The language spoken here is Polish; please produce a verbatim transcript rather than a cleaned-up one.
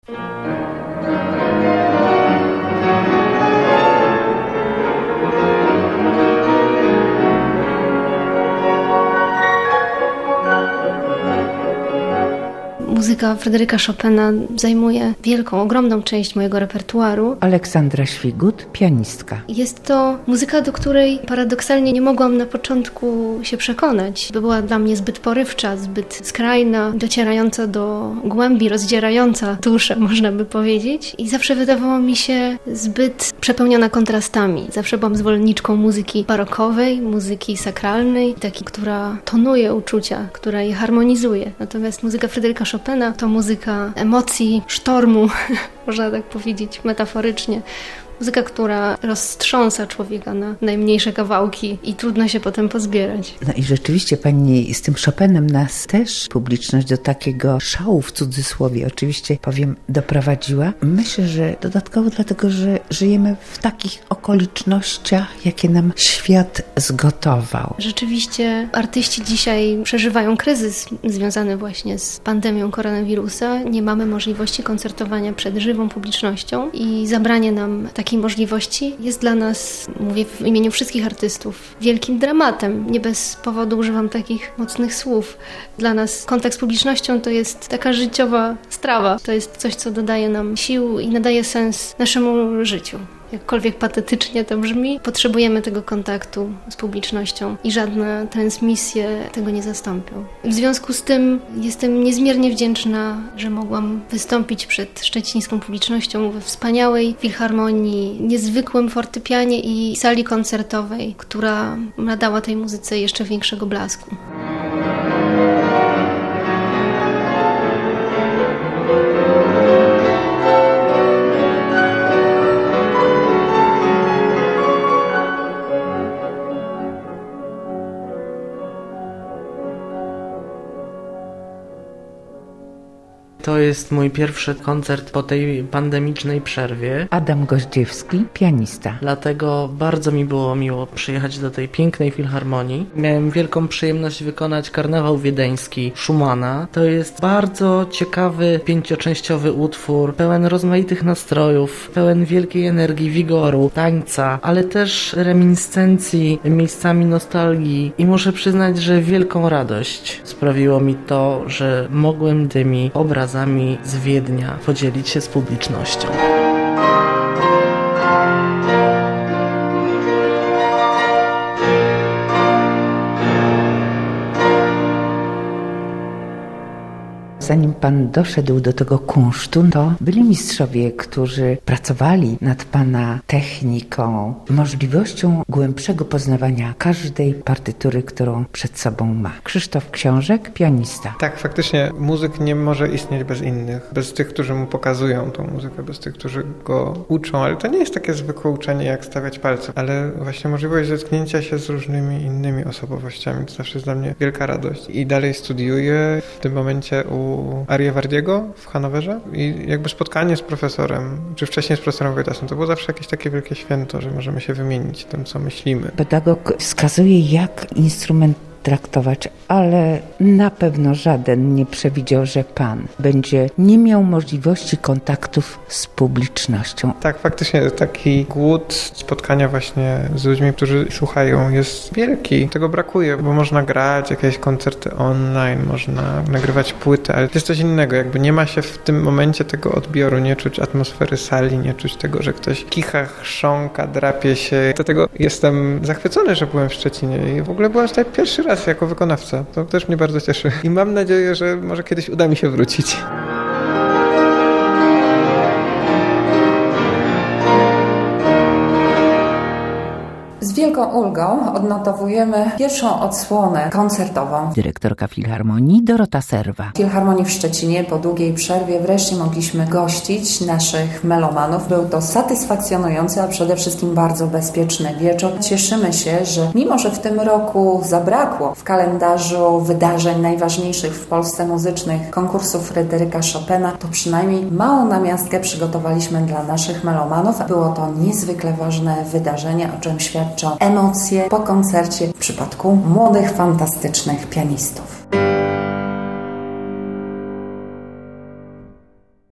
Muzyka Fryderyka Chopina zajmuje wielką, ogromną część mojego repertuaru. Aleksandra Świgut, pianistka. Jest to muzyka, do której paradoksalnie nie mogłam na początku się przekonać. Była dla mnie zbyt porywcza, zbyt skrajna, docierająca do głębi, rozdzierająca duszę, można by powiedzieć. I zawsze wydawała mi się zbyt przepełniona kontrastami. Zawsze byłam zwolenniczką muzyki barokowej, muzyki sakralnej, takiej, która tonuje uczucia, która je harmonizuje. Natomiast muzyka Fryderyka Chopina to muzyka emocji, sztormu, można tak powiedzieć metaforycznie. Muzyka, która roztrząsa człowieka na najmniejsze kawałki i trudno się potem pozbierać. No i rzeczywiście pani z tym Chopinem nas też publiczność do takiego szału w cudzysłowie, oczywiście powiem, doprowadziła. Myślę, że dodatkowo dlatego, że żyjemy w takich okolicznościach, jakie nam świat zgotował. Rzeczywiście artyści dzisiaj przeżywają kryzys związany właśnie z pandemią koronawirusa. Nie mamy możliwości koncertowania przed żywą publicznością i zabranie nam takiej możliwości jest dla nas, mówię w imieniu wszystkich artystów, wielkim dramatem. Nie bez powodu używam takich mocnych słów. Dla nas kontakt z publicznością to jest taka życiowa strawa. To jest coś, co dodaje nam sił i nadaje sens naszemu życiu. Jakkolwiek patetycznie to brzmi, potrzebujemy tego kontaktu z publicznością i żadne transmisje tego nie zastąpią. W związku z tym jestem niezmiernie wdzięczna, że mogłam wystąpić przed szczecińską publicznością we wspaniałej filharmonii, niezwykłym fortepianie i sali koncertowej, która nadała tej muzyce jeszcze większego blasku. To jest mój pierwszy koncert po tej pandemicznej przerwie. Adam Goździewski, pianista. Dlatego bardzo mi było miło przyjechać do tej pięknej filharmonii. Miałem wielką przyjemność wykonać Karnawał Wiedeński Schumana. To jest bardzo ciekawy, pięcioczęściowy utwór, pełen rozmaitych nastrojów, pełen wielkiej energii, wigoru, tańca, ale też reminiscencji, miejscami nostalgii. I muszę przyznać, że wielką radość sprawiło mi to, że mogłem tymi obrazami z Wiednia podzielić się z publicznością. Zanim pan doszedł do tego kunsztu, to byli mistrzowie, którzy pracowali nad pana techniką, możliwością głębszego poznawania każdej partytury, którą przed sobą ma. Krzysztof Książek, pianista. Tak, faktycznie muzyk nie może istnieć bez innych, bez tych, którzy mu pokazują tą muzykę, bez tych, którzy go uczą, ale to nie jest takie zwykłe uczenie, jak stawiać palce, ale właśnie możliwość zetknięcia się z różnymi innymi osobowościami. To zawsze jest dla mnie wielka radość. I dalej studiuję w tym momencie u Ariewardiego w Hanowerze i jakby spotkanie z profesorem, czy wcześniej z profesorem Wojtasem, to było zawsze jakieś takie wielkie święto, że możemy się wymienić tym, co myślimy. Pedagog wskazuje, jak instrument traktować, ale na pewno żaden nie przewidział, że pan będzie nie miał możliwości kontaktów z publicznością. Tak, faktycznie taki głód spotkania właśnie z ludźmi, którzy słuchają, jest wielki. Tego brakuje, bo można grać jakieś koncerty online, można nagrywać płyty, ale to jest coś innego, jakby nie ma się w tym momencie tego odbioru, nie czuć atmosfery sali, nie czuć tego, że ktoś kicha, chrząka, drapie się. Dlatego jestem zachwycony, że byłem w Szczecinie i w ogóle byłem tutaj pierwszy raz jako wykonawca. To też mnie bardzo cieszy. I mam nadzieję, że może kiedyś uda mi się wrócić. Z wielką ulgą odnotowujemy pierwszą odsłonę koncertową. Dyrektorka Filharmonii Dorota Serwa. W Filharmonii w Szczecinie po długiej przerwie wreszcie mogliśmy gościć naszych melomanów. Był to satysfakcjonujący, a przede wszystkim bardzo bezpieczny wieczór. Cieszymy się, że mimo, że w tym roku zabrakło w kalendarzu wydarzeń najważniejszych w Polsce muzycznych konkursów Fryderyka Chopina, to przynajmniej małą namiastkę przygotowaliśmy dla naszych melomanów. Było to niezwykle ważne wydarzenie, o czym świadczą emocje po koncercie w przypadku młodych, fantastycznych pianistów.